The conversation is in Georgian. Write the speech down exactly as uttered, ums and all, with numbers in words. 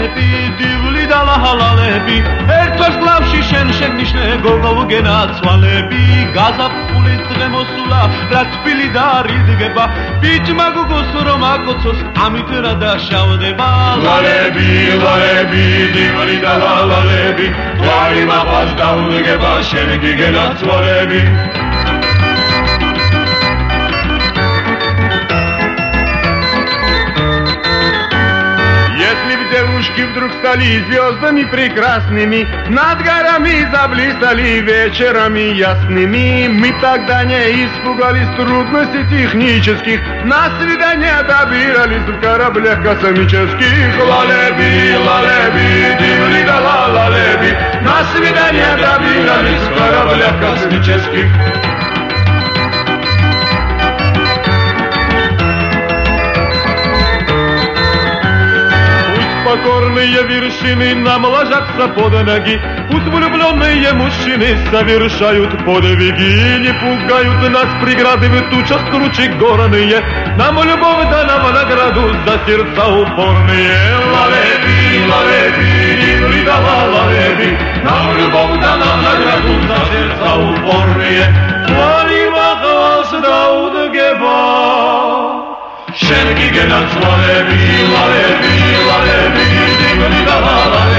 ლალები დივლი და ლალები ერთვას გლავში შენ შეგნიშნე გოგო გენაცვალები გაზაფხულის დღე მოსულა რა თბილი და რიდგება ბიჭმა გოგოს რომ აკოცოს ამით რა დაშავდება ლალები ლალები დივლი და ლალები ვარი მაღალ დაუდგება შენ გენაცვალები Девушки вдруг стали звездами прекрасными, над горами заблистали вечерами ясными. Мы тогда не испугались трудностей технических, на свидания добирались в кораблях космических. Лалеби, лалеби, дивли да лалеби, на свидания добирались в кораблях космических. Покорные вершины нам ложатся под ноги, пусть влюбленные мужчины совершают подвиги, не пугают нас преграды в тучах круче горные, нам любовь дана в награду за сердца упорные. Лалеби, лалеби, дивли да лалеби, нам любовь дана в награду за сердца упорные. Вали махалас даудгеба. Шенки генацвалеби, лалеби, лалеби, дивли да лалеби.